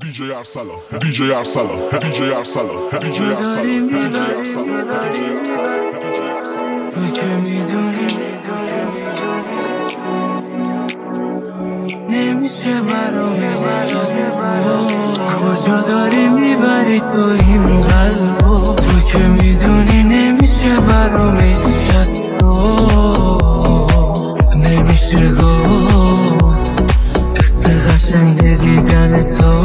DJ Arsalan, DJ Arsalan, DJ Arsalan, DJ Arsalan, DJ Arsalan, DJ Arsalan. تو که میدونی نمیشه برام کجا داری میبری تو این قلبو. تو که میدونی نمیشه برام نمیشه گفت حس قشنگ دیدن تو.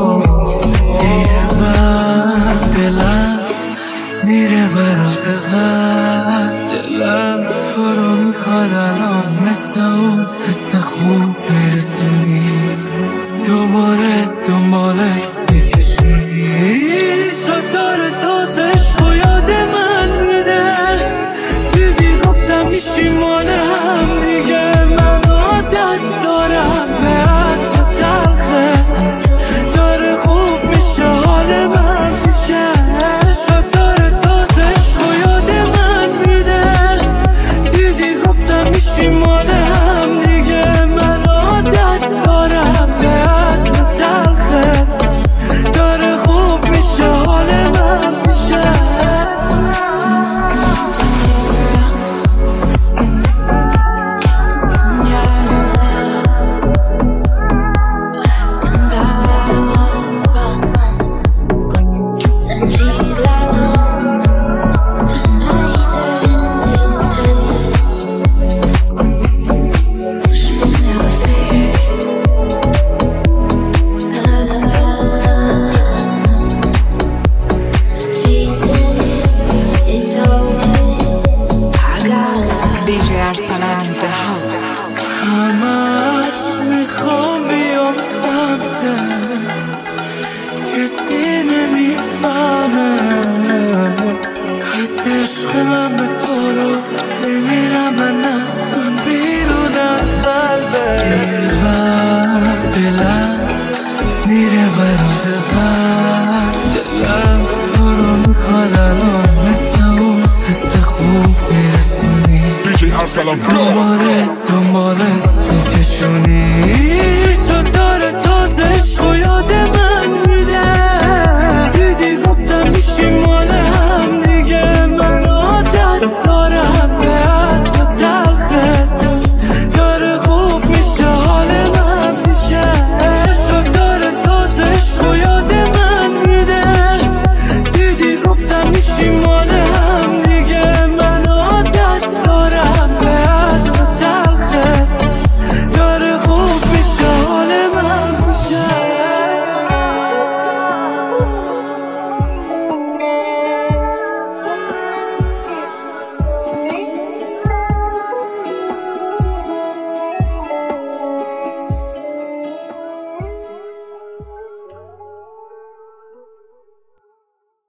یه من دلم میره برام چقدر دلم تو رو میخواد الان مثل اون حس خوب میرسونی دوباره دنبالت میکشونی. شطار تازش و یاد من میده دیدی گفتم میشی مالم دیگه. من عادت دارم به عطر تلخت داره خوب میشه حال من میشه. شطار تازش و یاد من میده دیدی گفتم میشی مالم دیگه. من عادت دارم به عطر تلخت داره خوب میشه حال من میشه. DJ Arsalan in the house. همش میخوام بیام سمتت کسی نمیفهمه حد عشق من به تو رو نمیرم من اصلا بیرونم قلبه. دلم دلم میره بر چقدر دلم تو رو میخواد الان مثل اون حس خوب میرسونی DJ Arsalan, دوباره دنبالت میکشونی.